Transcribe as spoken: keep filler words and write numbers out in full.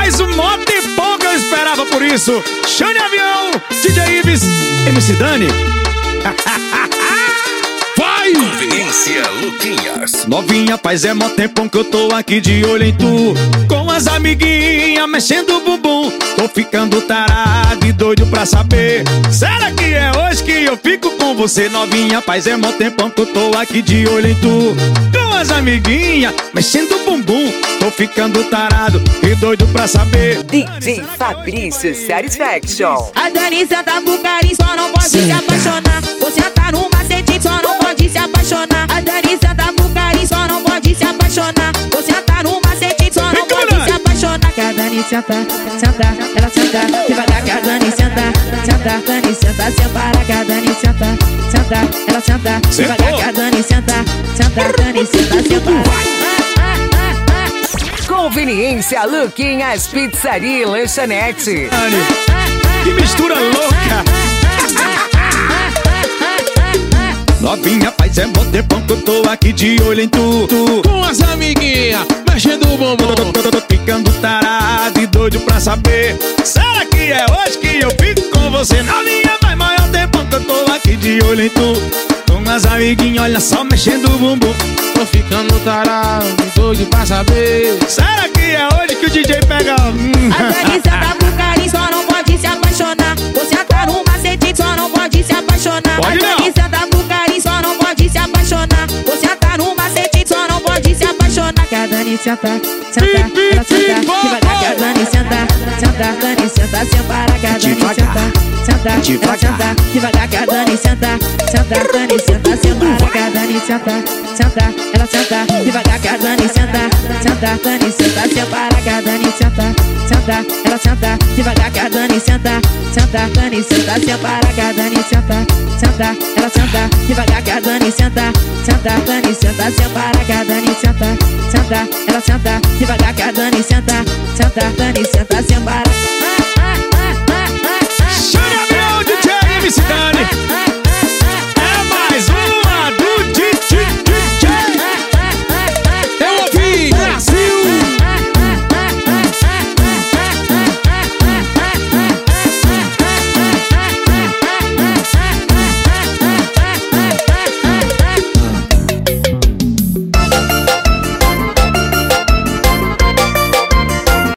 Faz um mó tempão que eu esperava por isso. Xande Avião, D J Ives, M C Dani. Vai! Conveniência Luquinhas. Novinha, faz é mó tempão que eu tô aqui de olho em tu. Com as amiguinhas mexendo o bumbum. Tô ficando tarado e doido pra saber. Será que é hoje que eu fico com você? Novinha, faz é mó tempão que eu tô aqui de olho em tu. Com as amiguinhas mexendo o bumbum. Tô ficando tarado e doido pra saber. D J Fabrício Satisfaction. A Dani senta pro carinho, só não pode se apaixonar. Você tá no macete, só não pode se apaixonar. A Dani senta pro carinho, só não pode se apaixonar. Você tá no macete, só não pode se apaixonar. Que a Dani senta, senta, ela senta devagar. Que a Dani senta, senta, Dani senta, sem parar. Que a Dani senta, senta, ela senta devagar. Que a Dani senta, senta, Dani senta, sem parar. Conveniência Luquinhas Pizzaria e Lanchonete. Que mistura louca. Novinha, faz é mó tempão que eu tô aqui de olho em tu, tu. Com as amiguinhas mexendo o bumbum. Tô, tô, tô, tô ficando tarado e doido pra saber. Será que é hoje que eu fico com você? Novinha, faz maior tempão que eu tô aqui de olho em tu. Com as amiguinhas, olha só, mexendo o bumbum. Tô ficando tarado e doido pra saber. Será que é hoje que o D J pega? Hum. A Dani senta pro carinho, só não pode se apaixonar. Você tá no macete, só não pode se apaixonar. Pode a Dani senta pro carinho, só não pode se apaixonar. Você tá no macete, só não pode se apaixonar. Que a Dani senta, senta, ela senta devagar. Que a Dani senta, senta, Dani senta, sem parar. Que a Dani senta, senta, ela senta devagar. Que a Dani senta, senta, Dani senta, sem parar. Que a Dani senta, senta, ela senta devagar. Que a Dani senta, senta, Dani senta, sem parar. Que a Dani senta, senta, ela senta devagar. Que a Dani senta, senta, Dani senta, sem parar. Que a Dani senta, senta, ela senta devagar. Que a Dani senta, senta, Dani senta, sem parar. Que a Dani senta, senta, ela senta devagar. Que a Dani senta, senta, Dani senta, sem parar.